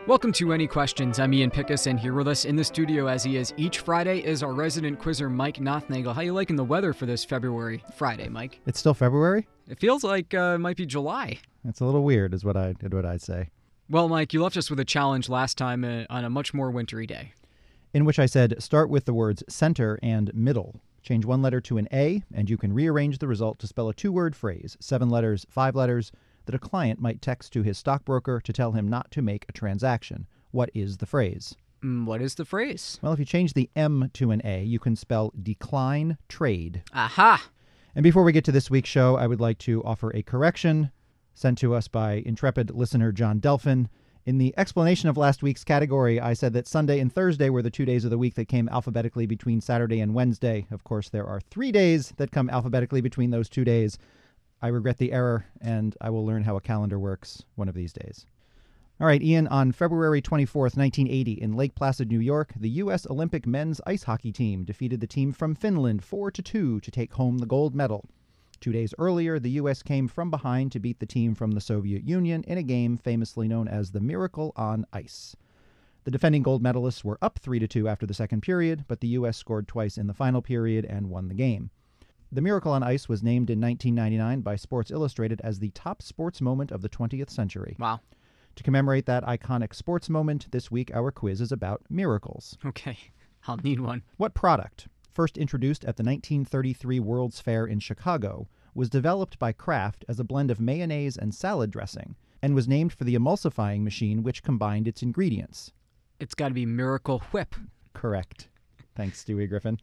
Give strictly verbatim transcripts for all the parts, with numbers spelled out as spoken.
Welcome to Any Questions. I'm Ian Pickus, and here with us in the studio, as he is each Friday, is our resident quizzer, Mike Nothnagel. How you liking the weather for this February Friday, Mike? It's still February? It feels like uh, it might be July. It's a little weird, is what, I, is what I'd say. Well, Mike, you left us with a challenge last time uh, on a much more wintry day. In which I said, start with the words center and middle. Change one letter to an A, and you can rearrange the result to spell a two-word phrase, seven letters, five letters, that a client might text to his stockbroker to tell him not to make a transaction. What is the phrase? Mm, what is the phrase? Well, if you change the M to an A, you can spell decline trade. Aha! And before we get to this week's show, I would like to offer a correction sent to us by intrepid listener John Delphin. In the explanation of last week's category, I said that Sunday and Thursday were the two days of the week that came alphabetically between Saturday and Wednesday. Of course, there are three days that come alphabetically between those two days. I regret the error, and I will learn how a calendar works one of these days. All right, Ian, on February twenty-fourth, nineteen eighty, in Lake Placid, New York, the U S Olympic men's ice hockey team defeated the team from Finland four to two to take home the gold medal. Two days earlier, the U S came from behind to beat the team from the Soviet Union in a game famously known as the Miracle on Ice. The defending gold medalists were up three to two after the second period, but the U S scored twice in the final period and won the game. The Miracle on Ice was named in nineteen ninety-nine by Sports Illustrated as the top sports moment of the twentieth century. Wow. To commemorate that iconic sports moment, this week our quiz is about miracles. Okay, I'll need one. What product, first introduced at the nineteen thirty-three World's Fair in Chicago, was developed by Kraft as a blend of mayonnaise and salad dressing, and was named for the emulsifying machine which combined its ingredients? It's got to be Miracle Whip. Correct. Thanks, Stewie Griffin.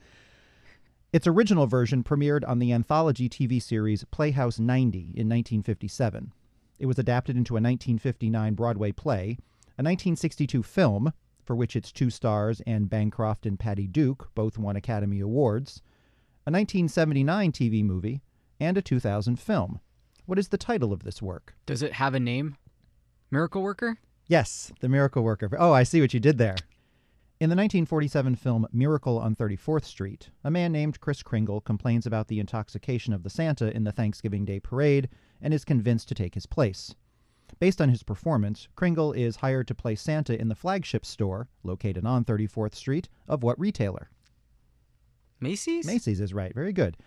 Its original version premiered on the anthology T V series Playhouse ninety in nineteen fifty-seven. It was adapted into a nineteen fifty-nine Broadway play, a nineteen sixty-two film, for which its two stars, Anne Bancroft and Patty Duke, both won Academy Awards, a nineteen seventy-nine T V movie, and a two thousand film. What is the title of this work? Does it have a name? Miracle Worker? Yes, The Miracle Worker. Oh, I see what you did there. In the nineteen forty-seven film Miracle on thirty-fourth Street, a man named Kris Kringle complains about the intoxication of the Santa in the Thanksgiving Day parade and is convinced to take his place. Based on his performance, Kringle is hired to play Santa in the flagship store, located on thirty-fourth Street, of what retailer? Macy's? Macy's is right. Very good.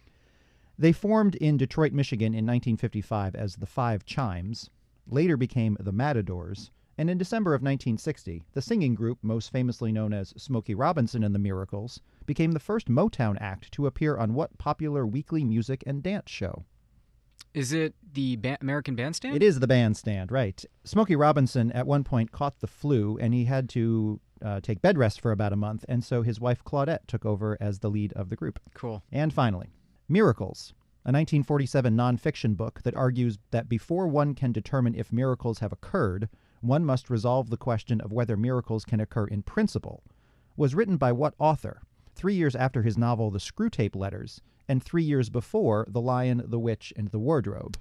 They formed in Detroit, Michigan in nineteen fifty-five as the Five Chimes, later became the Matadors, and in December of nineteen sixty, the singing group, most famously known as Smokey Robinson and the Miracles, became the first Motown act to appear on what popular weekly music and dance show? Is it the ba- American Bandstand? It is the Bandstand, right. Smokey Robinson at one point caught the flu, and he had to uh, take bed rest for about a month, and so his wife Claudette took over as the lead of the group. Cool. And finally, Miracles, a nineteen forty-seven nonfiction book that argues that before one can determine if miracles have occurred, one must resolve the question of whether miracles can occur in principle, was written by what author, three years after his novel The Screwtape Letters, and three years before The Lion, the Witch, and the Wardrobe?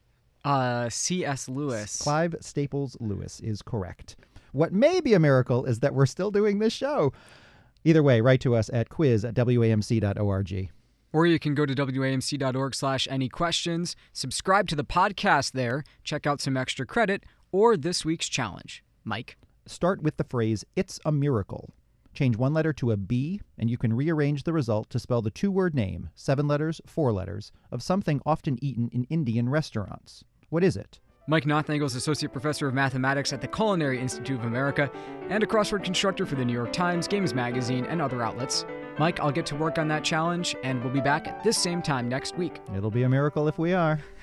Uh, C S. Lewis. Clive Staples Lewis is correct. What may be a miracle is that we're still doing this show. Either way, write to us at quiz at w a m c dot org. Or you can go to w a m c dot org slash any questions, subscribe to the podcast there, check out some extra credit, or this week's challenge. Mike? Start with the phrase, it's a miracle. Change one letter to a B, and you can rearrange the result to spell the two-word name, seven letters, four letters, of something often eaten in Indian restaurants. What is it? Mike Nothnagel is Associate Professor of Mathematics at the Culinary Institute of America and a crossword constructor for the New York Times, Games Magazine, and other outlets. Mike, I'll get to work on that challenge, and we'll be back at this same time next week. It'll be a miracle if we are.